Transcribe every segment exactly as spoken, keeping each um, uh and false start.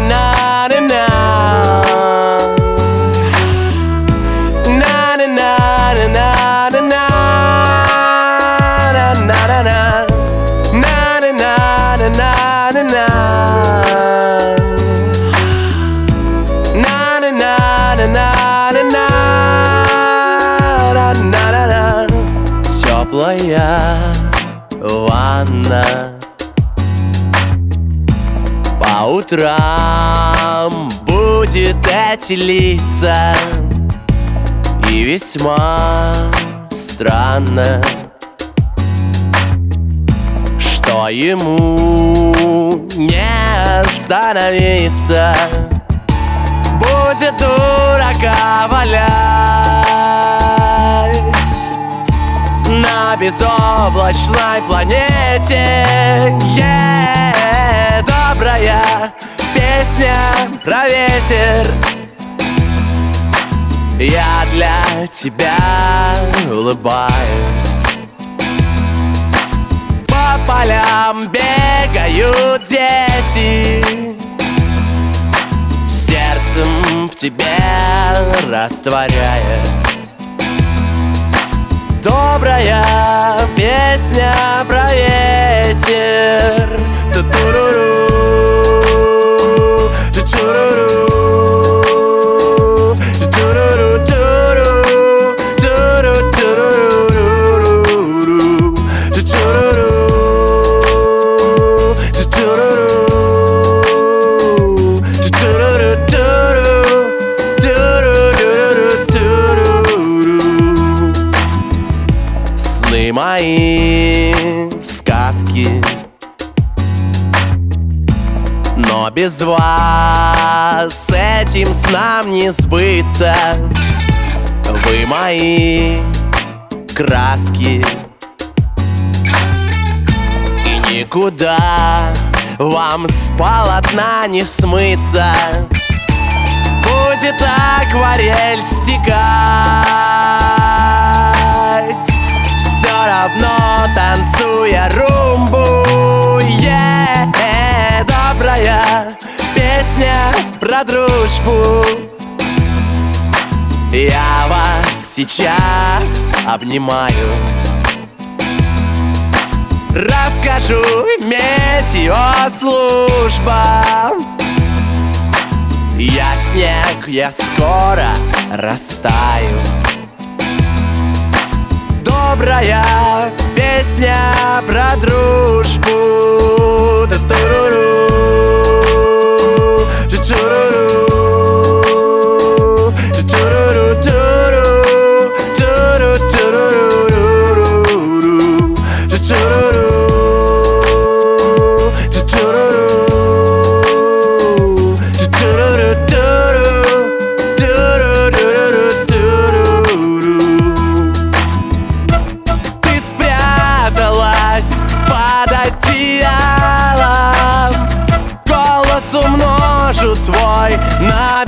Теплая ванна по утрам будет эти лица. И весьма странно, что ему не остановиться. Будет дурака валять на безоблачной планете. Yeah, добрая песня про ветер. Я для тебя улыбаюсь. По полям бегают дети, сердцем в тебе растворяясь. Добрая песня про ветер. Ту-ту-ру-ру, ту-ту-ру-ру, ту-ту-ру-ру-туру, туру-туру-ру-ру-ру, ту-ту-ру-ру, ту-ту-ру-ру, ту-ту-ру-туру, туру-ру-ру-туру-ру. Сны мои сказки, но без вас этим снам не сбыться. Вы мои краски, и никуда вам с полотна не смыться. Будет акварель стекать, все равно танцуя румбу. Yeah, добрая песня про дружбу. Я вас сейчас обнимаю, расскажу метеослужба. Я снег, я скоро растаю. Добрая песня про дружбу. Ту-ту-ру-ру, ту-ту-ру-ру, ту-ту-ру-ру-туру, туру-туру-ру-ру-ру, ту-ту-ру-ру, ту-ту-ру-ру, ту-ту-ру-ру-туру, туру-ру-ру-туру-ру. Ты спряталась под одеялом, голос умножу твой на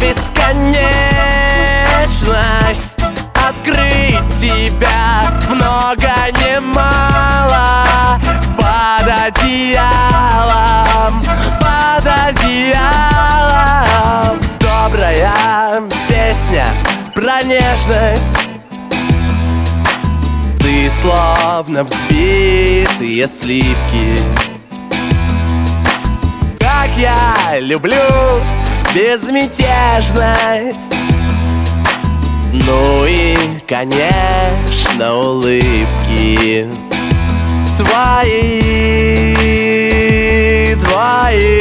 бесконечность. Открыть тебя много не мало. Под одеялом, под одеялом. Добрая песня про нежность. Ты словно взбитые сливки. Как я люблю безмятежность. Ну и, конечно, улыбки твои, твои.